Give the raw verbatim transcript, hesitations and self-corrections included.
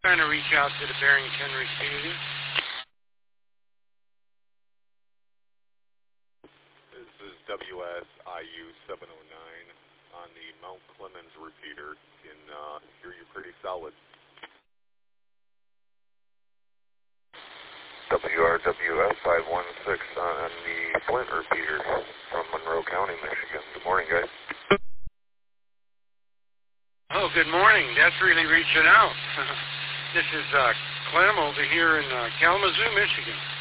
Trying to reach out to the Barrington receiver. This is W S I U seven oh nine on the Mount Clemens repeater. Can uh, hear you pretty solid. W R W S five one six on the Flint repeater from Monroe County, Michigan. Good morning, guys. Oh, good morning. That's really reaching out. This is uh, Clem over here in uh, Kalamazoo, Michigan.